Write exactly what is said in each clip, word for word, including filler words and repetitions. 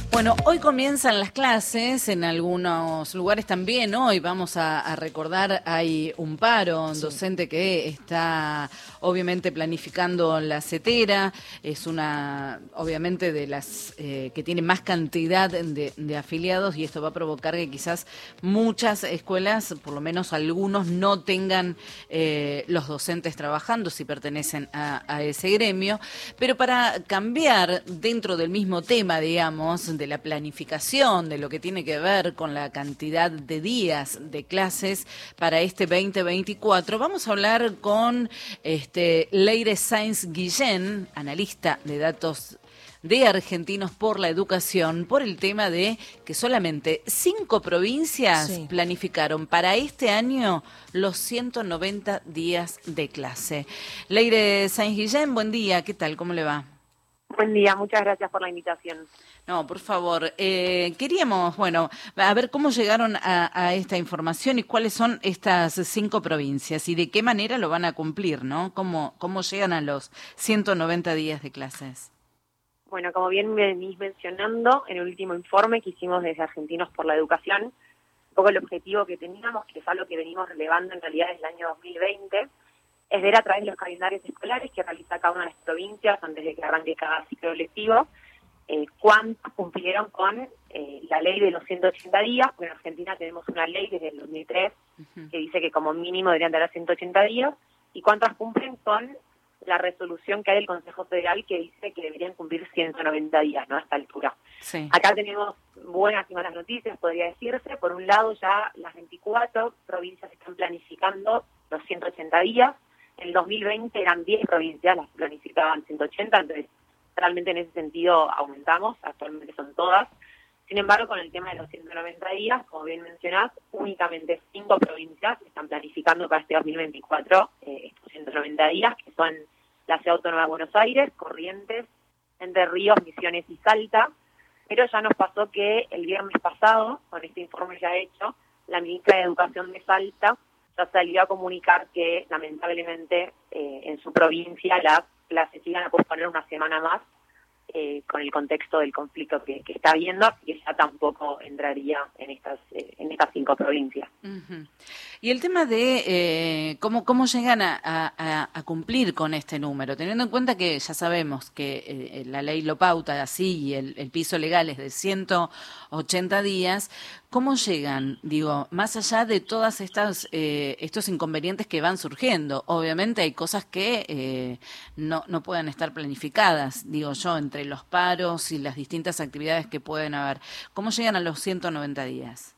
Bueno, hoy comienzan las clases, en algunos lugares también hoy vamos a, a recordar, hay un paro, un sí. docente que está obviamente planificando la CETERA, es una obviamente de las eh, que tiene más cantidad de, de afiliados y esto va a provocar que quizás muchas escuelas, por lo menos algunos, no tengan eh, los docentes trabajando si pertenecen a, a ese gremio, pero para cambiar dentro del mismo tema, digamos, de la planificación, de lo que tiene que ver con la cantidad de días de clases para este veinte veinticuatro. Vamos a hablar con este, Leire Sáenz Guillén, analista de datos de Argentinos por la Educación, por el tema de que solamente cinco provincias sí. planificaron para este año los ciento noventa días de clase. Leire Sáenz Guillén, buen día, ¿qué tal? ¿Cómo le va? Buen día, muchas gracias por la invitación. No, por favor, eh, queríamos, bueno, a ver cómo llegaron a, a esta información y cuáles son estas cinco provincias y de qué manera lo van a cumplir, ¿no? ¿Cómo, cómo llegan a los ciento noventa días de clases? Bueno, como bien me venís mencionando, en el último informe que hicimos desde Argentinos por la Educación, un poco el objetivo que teníamos, que es algo que venimos relevando en realidad desde el año dos mil veinte, es ver a través de los calendarios escolares que realiza cada una de las provincias antes de que arranque cada ciclo lectivo, eh, cuántos cumplieron con eh, la ley de los ciento ochenta días, porque en Argentina tenemos una ley desde el dos mil tres uh-huh. que dice que como mínimo deberían dar ciento ochenta días, y cuántas cumplen con la resolución que hay del Consejo Federal que dice que deberían cumplir ciento noventa días, ¿no? A esta altura. Sí. Acá tenemos buenas y malas noticias, podría decirse. Por un lado, ya las veinticuatro provincias están planificando los ciento ochenta días. En el dos mil veinte eran diez provincias las que planificaban ciento ochenta, entonces realmente en ese sentido aumentamos, actualmente son todas. Sin embargo, con el tema de los ciento noventa días, como bien mencionás, únicamente cinco provincias están planificando para este dos mil veinticuatro eh, estos ciento noventa días, que son la Ciudad Autónoma de Buenos Aires, Corrientes, Entre Ríos, Misiones y Salta. Pero ya nos pasó que el viernes pasado, con este informe ya hecho, la ministra de Educación de Salta ya salió a comunicar que lamentablemente eh, en su provincia las clases iban a posponer una semana más eh, con el contexto del conflicto que, que está habiendo, así que ya tampoco entraría en estas eh, en estas cinco provincias. Uh-huh. Y el tema de eh, cómo cómo llegan a, a, a cumplir con este número, teniendo en cuenta que ya sabemos que eh, la ley lo pauta así y el, el piso legal es de ciento ochenta días, ¿cómo llegan? Digo, más allá de todas estas eh, estos inconvenientes que van surgiendo, obviamente hay cosas que eh, no no puedan estar planificadas, digo yo, entre los paros y las distintas actividades que pueden haber. ¿Cómo llegan a los ciento noventa días?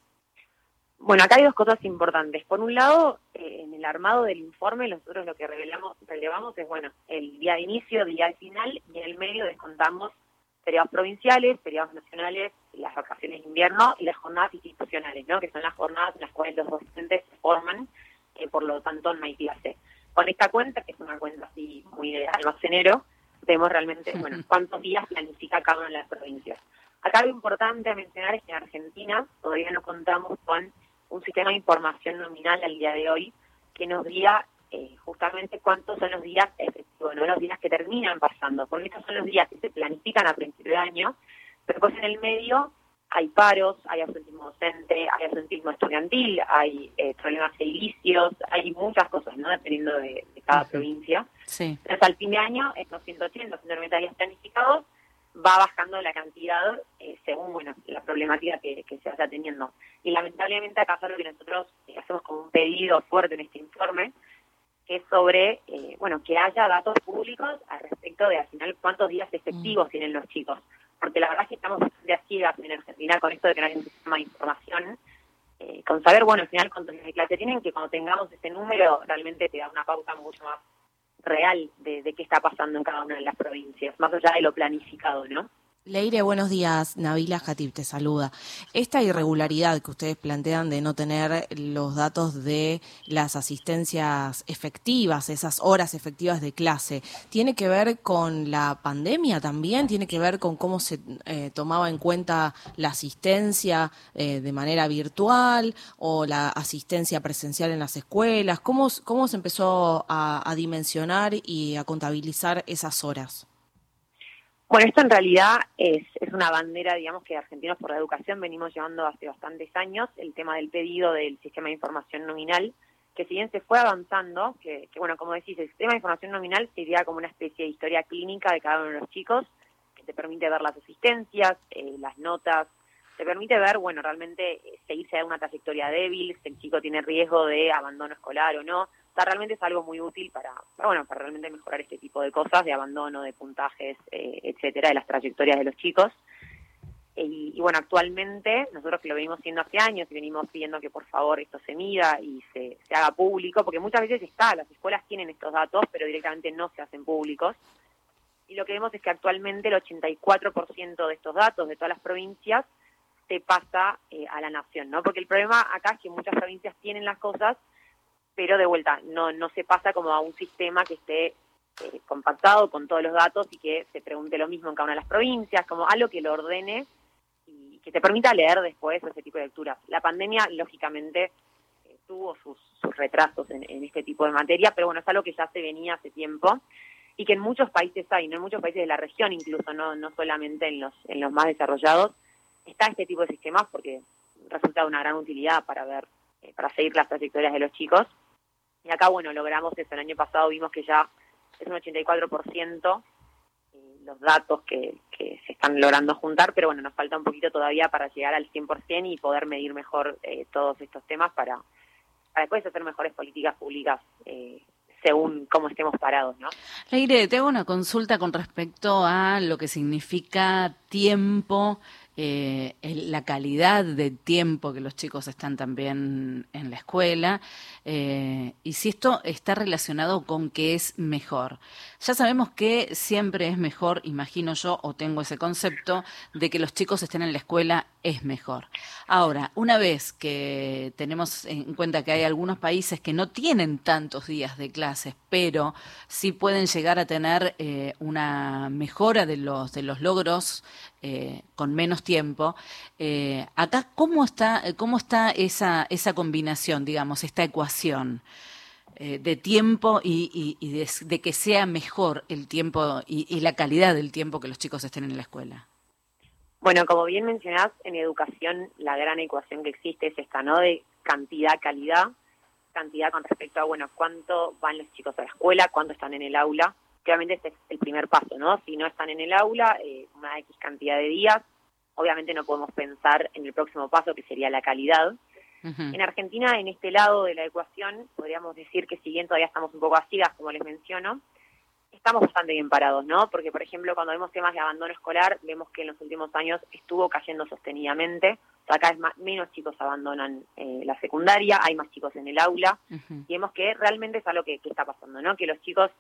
Bueno, acá hay dos cosas importantes. Por un lado, eh, en el armado del informe, nosotros lo que revelamos, relevamos es, bueno, el día de inicio, el día de final, y en el medio descontamos feriados provinciales, feriados nacionales, las vacaciones de invierno y las jornadas institucionales, ¿no? Que son las jornadas en las cuales los docentes se forman, eh, por lo tanto no hay clase. Con esta cuenta, que es una cuenta así muy de almacenero, vemos realmente, bueno, cuántos días planifica cada una de las provincias. Acá lo importante a mencionar es que en Argentina todavía no contamos con un sistema de información nominal al día de hoy que nos diga eh, justamente cuántos son los días efectivos, no los días que terminan pasando, porque estos son los días que se planifican a principio de año, pero pues en el medio hay paros, hay absentismo docente, hay absentismo estudiantil, hay eh, problemas edilicios, hay muchas cosas, ¿no? Dependiendo de, de cada uh-huh. provincia. Sí. Entonces al fin de año, estos ciento ochenta, ciento noventa días planificados, va bajando la cantidad eh, según bueno la problemática que, que se vaya teniendo. Y lamentablemente acá es algo que nosotros eh, hacemos como un pedido fuerte en este informe, que es sobre, eh, bueno, que haya datos públicos al respecto de al final cuántos días efectivos mm. tienen los chicos. Porque la verdad es que estamos bastante a ciegas en Argentina con esto de que no hay un sistema de información, eh, con saber, bueno, al final cuántos días de clase tienen, que cuando tengamos ese número realmente te da una pauta mucho más real de, de qué está pasando en cada una de las provincias, más allá de lo planificado, ¿no? Leire, buenos días. Nabila Jatib te saluda. Esta irregularidad que ustedes plantean de no tener los datos de las asistencias efectivas, esas horas efectivas de clase, ¿tiene que ver con la pandemia también? ¿Tiene que ver con cómo se eh, tomaba en cuenta la asistencia eh, de manera virtual o la asistencia presencial en las escuelas? ¿Cómo, cómo se empezó a, a dimensionar y a contabilizar esas horas? Bueno, esto en realidad es, es una bandera, digamos, que Argentinos por la Educación venimos llevando hace bastantes años, el tema del pedido del sistema de información nominal, que si bien se fue avanzando, que, que bueno, como decís, el sistema de información nominal sería como una especie de historia clínica de cada uno de los chicos, que te permite ver las asistencias, eh, las notas, te permite ver, bueno, realmente eh, seguirse de una trayectoria débil, si el chico tiene riesgo de abandono escolar o no. O sea, realmente es algo muy útil para, para, bueno, para realmente mejorar este tipo de cosas, de abandono, de puntajes, eh, etcétera, de las trayectorias de los chicos. Y, y bueno, actualmente, nosotros que lo venimos haciendo hace años y venimos pidiendo que por favor esto se mida y se, se haga público, porque muchas veces está, las escuelas tienen estos datos, pero directamente no se hacen públicos. Y lo que vemos es que actualmente el ochenta y cuatro por ciento de estos datos de todas las provincias se pasa eh, a la nación, ¿no? Porque el problema acá es que muchas provincias tienen las cosas, pero de vuelta, no no se pasa como a un sistema que esté eh, compactado con todos los datos y que se pregunte lo mismo en cada una de las provincias, como algo que lo ordene y que te permita leer después ese tipo de lecturas. La pandemia, lógicamente, eh, tuvo sus, sus retrasos en, en este tipo de materia, pero bueno, es algo que ya se venía hace tiempo y que en muchos países hay, ¿no? En muchos países de la región, incluso no no solamente en los en los más desarrollados, está este tipo de sistemas porque resulta de una gran utilidad para ver, eh, para seguir las trayectorias de los chicos. Y acá, bueno, logramos eso. El año pasado vimos que ya es un ochenta y cuatro por ciento eh, los datos que, que se están logrando juntar, pero bueno, nos falta un poquito todavía para llegar al cien por ciento y poder medir mejor eh, todos estos temas para, para después hacer mejores políticas públicas eh, según cómo estemos parados, ¿no? Leire, te hago una consulta con respecto a lo que significa tiempo, eh, el, la calidad de tiempo que los chicos están también en la escuela, eh, y si esto está relacionado con que es mejor. Ya sabemos que siempre es mejor, imagino yo, o tengo ese concepto, de que los chicos estén en la escuela es mejor. Ahora, una vez que tenemos en cuenta que hay algunos países que no tienen tantos días de clases, pero sí pueden llegar a tener eh, una mejora de los de los logros eh, con menos tiempo, eh, acá cómo está cómo está esa esa combinación, digamos, esta ecuación eh, de tiempo y, y, y de, de que sea mejor el tiempo y, y la calidad del tiempo que los chicos estén en la escuela. Bueno, como bien mencionás, en educación la gran ecuación que existe es esta, ¿no? De cantidad-calidad. Cantidad con respecto a, bueno, cuánto van los chicos a la escuela, cuánto están en el aula. Que obviamente este es el primer paso, ¿no? Si no están en el aula, eh, una X cantidad de días, obviamente no podemos pensar en el próximo paso, que sería la calidad. Uh-huh. En Argentina, en este lado de la ecuación, podríamos decir que si bien todavía estamos un poco a ciegas, como les menciono, estamos bastante bien parados, ¿no? Porque, por ejemplo, cuando vemos temas de abandono escolar, vemos que en los últimos años estuvo cayendo sostenidamente. O sea, cada vez más, menos chicos abandonan eh, la secundaria, hay más chicos en el aula, uh-huh. Y vemos que realmente es algo que, que está pasando, ¿no? Que los chicos,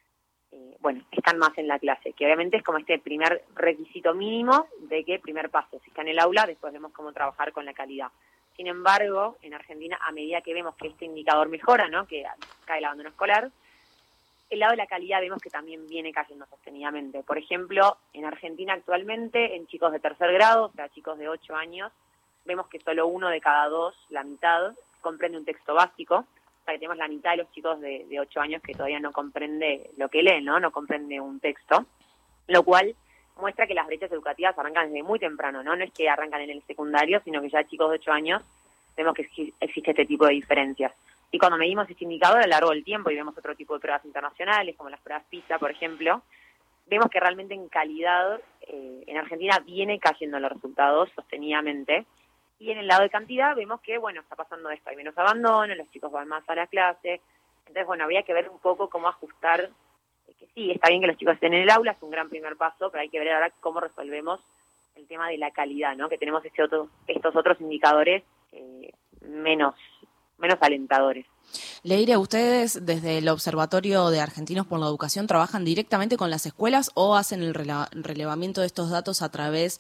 eh, bueno, están más en la clase, que obviamente es como este primer requisito mínimo de que primer paso, si está en el aula, después vemos cómo trabajar con la calidad. Sin embargo, en Argentina, a medida que vemos que este indicador mejora, ¿no? Que cae el abandono escolar, el lado de la calidad vemos que también viene cayendo sostenidamente. Por ejemplo, en Argentina actualmente, en chicos de tercer grado, o sea, chicos de ocho años, vemos que solo uno de cada dos, la mitad, comprende un texto básico. O sea, que tenemos la mitad de los chicos de, de ocho años que todavía no comprende lo que leen, ¿no? No comprende un texto. Lo cual muestra que las brechas educativas arrancan desde muy temprano, ¿no? No es que arrancan en el secundario, sino que ya chicos de ocho años vemos que existe este tipo de diferencias. Y cuando medimos este indicador a lo largo del tiempo y vemos otro tipo de pruebas internacionales, como las pruebas PISA, por ejemplo, vemos que realmente en calidad eh, en Argentina viene cayendo los resultados sostenidamente. Y en el lado de cantidad vemos que, bueno, está pasando esto, hay menos abandono, los chicos van más a la clase. Entonces, bueno, habría que ver un poco cómo ajustar, eh, que sí, está bien que los chicos estén en el aula, es un gran primer paso, pero hay que ver ahora cómo resolvemos el tema de la calidad, ¿no? Que tenemos este otro, estos otros indicadores eh, menos... menos alentadores. Leire, ¿ustedes desde el Observatorio de Argentinos por la Educación trabajan directamente con las escuelas o hacen el rele- relevamiento de estos datos a través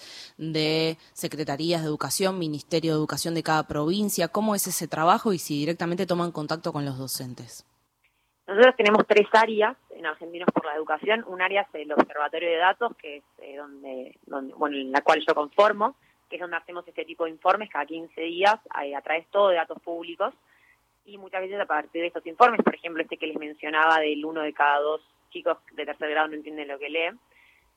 de secretarías de educación, Ministerio de Educación de cada provincia? ¿Cómo es ese trabajo y si directamente toman contacto con los docentes? Nosotros tenemos tres áreas en Argentinos por la Educación. Un área es el Observatorio de Datos, que es eh, donde, donde, bueno, en la cual yo conformo, que es donde hacemos este tipo de informes cada quince días, eh, a través todo de datos públicos, y muchas veces a partir de estos informes, por ejemplo, este que les mencionaba del uno de cada dos chicos de tercer grado no entiende lo que lee,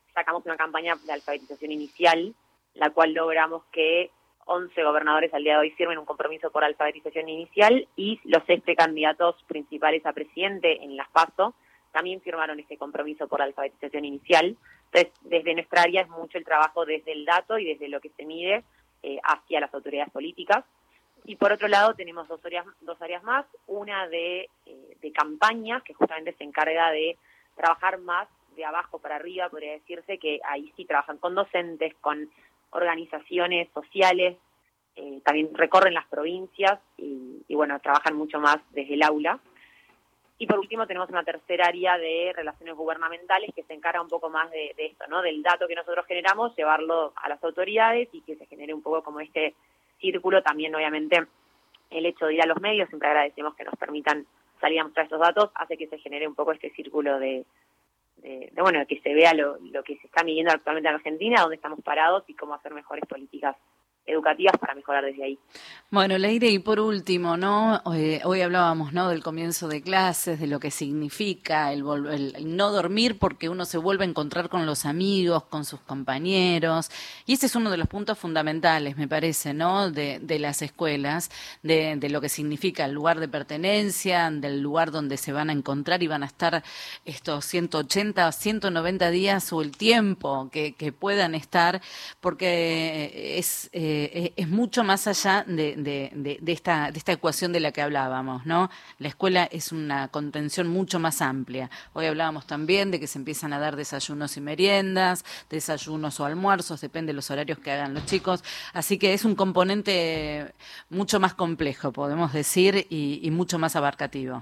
sacamos una campaña de alfabetización inicial, la cual logramos que once gobernadores al día de hoy firmen un compromiso por alfabetización inicial y los seis precandidatos principales a presidente en las PASO también firmaron este compromiso por alfabetización inicial. Entonces, desde nuestra área es mucho el trabajo desde el dato y desde lo que se mide eh, hacia las autoridades políticas. Y por otro lado tenemos dos áreas, dos áreas más, una de, eh, de campañas, que justamente se encarga de trabajar más de abajo para arriba, podría decirse, que ahí sí trabajan con docentes, con organizaciones sociales, eh, también recorren las provincias y, y bueno, trabajan mucho más desde el aula. Y por último tenemos una tercera área de relaciones gubernamentales que se encarga un poco más de, de esto, ¿no? Del dato que nosotros generamos, llevarlo a las autoridades y que se genere un poco como este círculo. También obviamente el hecho de ir a los medios, siempre agradecemos que nos permitan salir a mostrar estos datos, hace que se genere un poco este círculo de De, de bueno, que se vea lo, lo que se está midiendo actualmente en Argentina, dónde estamos parados y cómo hacer mejores políticas educativas para mejorar desde ahí. Bueno, Leire, y por último, ¿no? Hoy, hoy hablábamos, ¿no?, del comienzo de clases, de lo que significa el, el, el no dormir porque uno se vuelve a encontrar con los amigos, con sus compañeros, y ese es uno de los puntos fundamentales, me parece, ¿no?, de, de las escuelas, de, de lo que significa el lugar de pertenencia, del lugar donde se van a encontrar y van a estar estos ciento ochenta, ciento noventa días o el tiempo que, que puedan estar, porque es... Eh, es mucho más allá de, de, de, de, esta, de esta ecuación de la que hablábamos, ¿no? La escuela es una contención mucho más amplia. Hoy hablábamos también de que se empiezan a dar desayunos y meriendas, desayunos o almuerzos, depende de los horarios que hagan los chicos. Así que es un componente mucho más complejo, podemos decir, y, y mucho más abarcativo.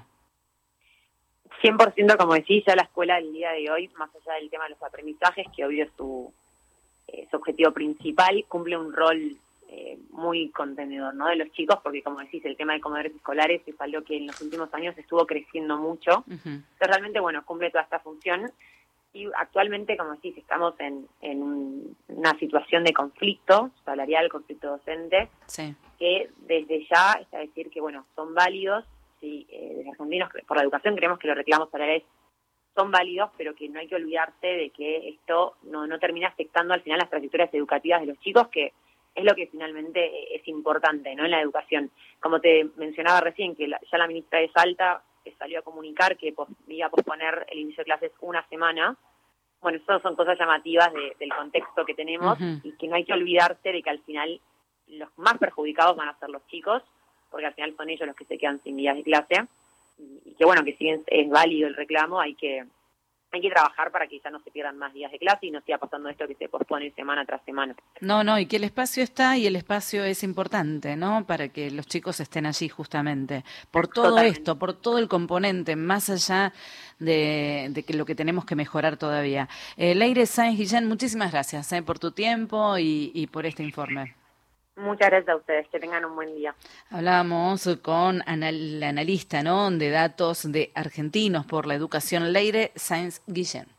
cien por ciento, como decís, ya la escuela el día de hoy, más allá del tema de los aprendizajes, que obvio es su... su objetivo principal, cumple un rol eh, muy contenedor, ¿no?, de los chicos, porque como decís, el tema de comedores escolares es algo que en los últimos años estuvo creciendo mucho. Uh-huh. Entonces realmente, bueno, cumple toda esta función y actualmente, como decís, estamos en, en un, una situación de conflicto salarial, conflicto docente, sí, que desde ya está decir que, bueno, son válidos, sí, eh, desde Argentinos por la Educación creemos que los reclamos salariales son válidos, pero que no hay que olvidarse de que esto no, no termina afectando al final las trayectorias educativas de los chicos, que es lo que finalmente es importante, ¿no?, en la educación. Como te mencionaba recién, que la, ya la ministra de Salta salió a comunicar que pos, iba a posponer el inicio de clases una semana. Bueno, eso son cosas llamativas de, del contexto que tenemos, uh-huh, y que no hay que olvidarse de que al final los más perjudicados van a ser los chicos, porque al final son ellos los que se quedan sin días de clase. Y que bueno, que si bien es válido el reclamo, hay que hay que trabajar para que ya no se pierdan más días de clase y no siga pasando esto que se pospone semana tras semana. No, no, y que el espacio está y el espacio es importante, ¿no?, para que los chicos estén allí justamente, por todo Totalmente. Esto, por todo el componente, más allá de, de que lo que tenemos que mejorar todavía. Eh, Leire Sáenz Guillén, muchísimas gracias eh, por tu tiempo y, y por este informe. Muchas gracias a ustedes, que tengan un buen día. Hablábamos con anal, la analista, ¿no?, de datos de Argentinos por la Educación, Leire Sáenz Guillén.